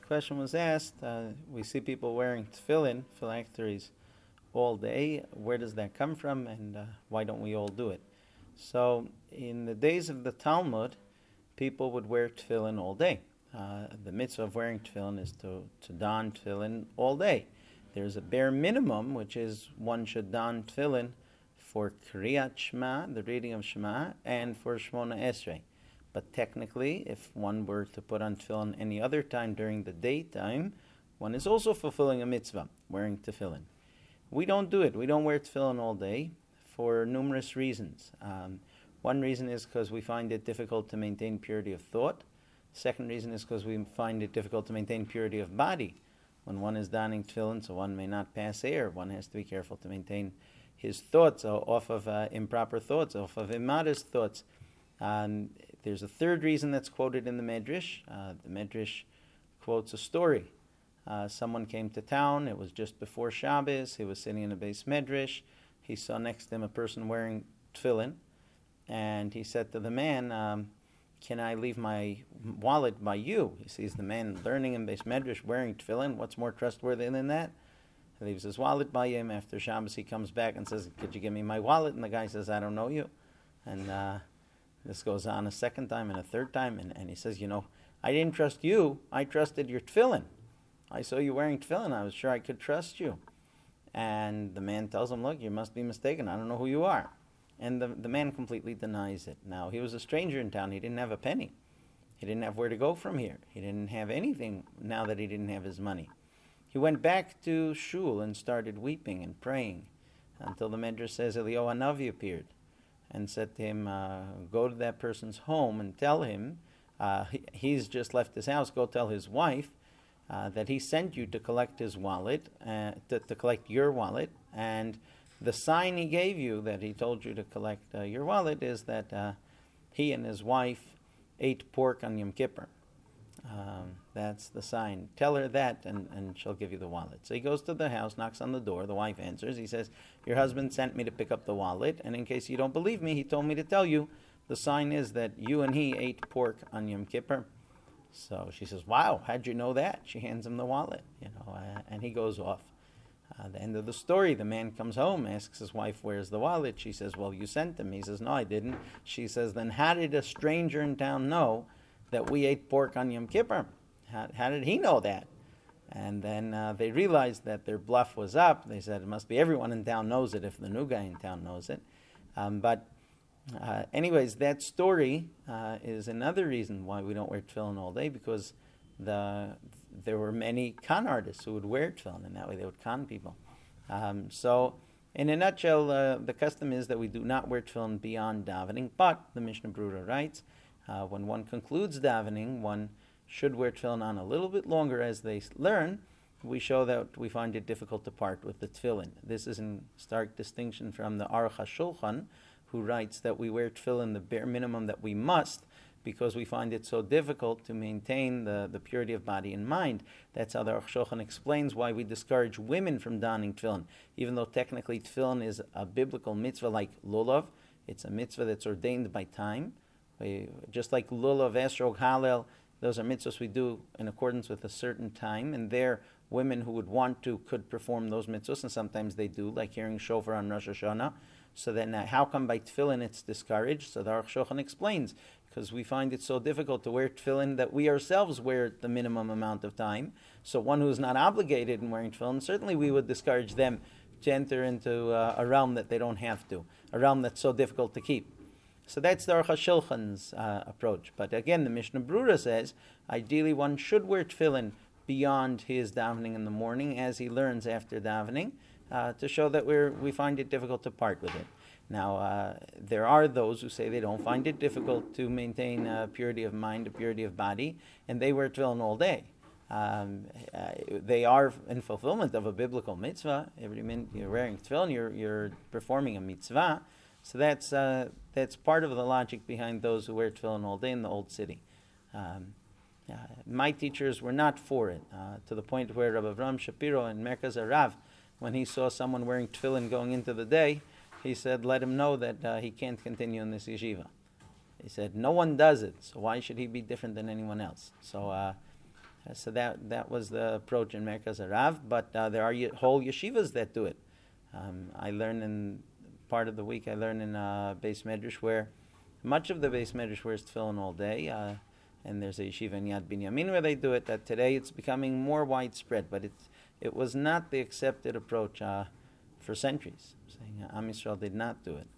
question was asked, we see people wearing tefillin, phylacteries, all day. Where does that come from, and why don't we all do it? So, in the days of the Talmud, people would wear tefillin all day. The mitzvah of wearing tefillin is to don tefillin all day. There's a bare minimum, which is one should don tefillin for Kriyat Shema, the reading of Shema, and for Shmona Esrei. But technically, if one were to put on tefillin any other time during the daytime, one is also fulfilling a mitzvah, wearing tefillin. We don't do it. We don't wear tefillin all day for numerous reasons. One reason is because we find it difficult to maintain purity of thought. Second reason is because we find it difficult to maintain purity of body. When one is donning tefillin, so one may not pass air, one has to be careful to maintain his thoughts off of improper thoughts, off of immodest thoughts. There's a third reason that's quoted in the Medrash. The Medrash quotes a story. Someone came to town. It was just before Shabbos. He was sitting in a base Medrash. He saw next to him a person wearing tefillin, and he said to the man, "Can I leave my wallet by you?" He sees the man learning in base Medrash wearing tefillin. What's more trustworthy than that? He leaves his wallet by him. After Shabbos, he comes back and says, "Could you give me my wallet?" And the guy says, "I don't know you." And this goes on a second time and a third time. And he says, "I didn't trust you. I trusted your tefillin. I saw you wearing tefillin. I was sure I could trust you." And the man tells him, "Look, you must be mistaken. I don't know who you are." And the man completely denies it. Now, he was a stranger in town. He didn't have a penny. He didn't have where to go from here. He didn't have anything now that he didn't have his money. He went back to shul and started weeping and praying until the Medrash says Eliyahu Hanavi appeared and said to him, "Go to that person's home and tell him, he's just left his house, go tell his wife that he sent you to collect his wallet, to collect your wallet, and the sign he gave you that he told you to collect your wallet is that he and his wife ate pork on Yom Kippur. That's the sign. Tell her that, and she'll give you the wallet." So he goes to the house, knocks on the door. The wife answers. He says, "Your husband sent me to pick up the wallet, and in case you don't believe me, he told me to tell you the sign is that you and he ate pork on Yom Kippur." So she says, "Wow, how'd you know that?" She hands him the wallet, and he goes off. At the end of the story, the man comes home, asks his wife, "Where's the wallet?" She says, "Well, you sent him." He says, "No, I didn't." She says, "Then how did a stranger in town know that we ate pork on Yom Kippur? How did he know that?" And then they realized that their bluff was up. They said, "It must be everyone in town knows it if the new guy in town knows it." Anyways, that story is another reason why we don't wear tefillin all day, because there were many con artists who would wear tefillin, and that way they would con people. So, in a nutshell, the custom is that we do not wear tefillin beyond davening, but the Mishnah Brura writes, when one concludes davening, one should wear tefillin on a little bit longer as they learn. We show that we find it difficult to part with the tefillin. This is in stark distinction from the Aruch HaShulchan, who writes that we wear tefillin the bare minimum that we must, because we find it so difficult to maintain the purity of body and mind. That's how the Aruch HaShulchan explains why we discourage women from donning tefillin. Even though technically tefillin is a biblical mitzvah like lulav, it's a mitzvah that's ordained by time. Just like lulav, esrog, halel, those are mitzvahs we do in accordance with a certain time, and there women who would want to could perform those mitzvahs, and sometimes they do, like hearing shofar on Rosh Hashanah. So then how come by tefillin it's discouraged? So the Aruch HaShulchan explains, because we find it so difficult to wear tefillin that we ourselves wear the minimum amount of time. So one who's not obligated in wearing tefillin, certainly we would discourage them to enter into a realm that they don't have to, a realm that's so difficult to keep. So that's the Aruch HaShulchan's approach. But again, the Mishnah Brura says, ideally one should wear tefillin beyond his davening in the morning, as he learns after davening, to show that we find it difficult to part with it. Now, there are those who say they don't find it difficult to maintain purity of mind, purity of body, and they wear tefillin all day. They are in fulfillment of a biblical mitzvah. Every minute you're wearing tefillin, you're performing a mitzvah. So that's part of the logic behind those who wear tefillin all day in the old city. My teachers were not for it, to the point where Rabbi Avram Shapiro in Merkaz Arav, when he saw someone wearing tefillin going into the day, he said, let him know that he can't continue in this yeshiva. He said, no one does it, so why should he be different than anyone else? So So that was the approach in Merkaz Harav, but there are whole yeshivas that do it. I learn in part of the week. I learn in Beis Medrash where much of the Beis Medrash wears tefillin all day, and there's a yeshiva in Yad Binyamin where they do it. That today it's becoming more widespread, but it was not the accepted approach for centuries. Saying Am Yisrael did not do it.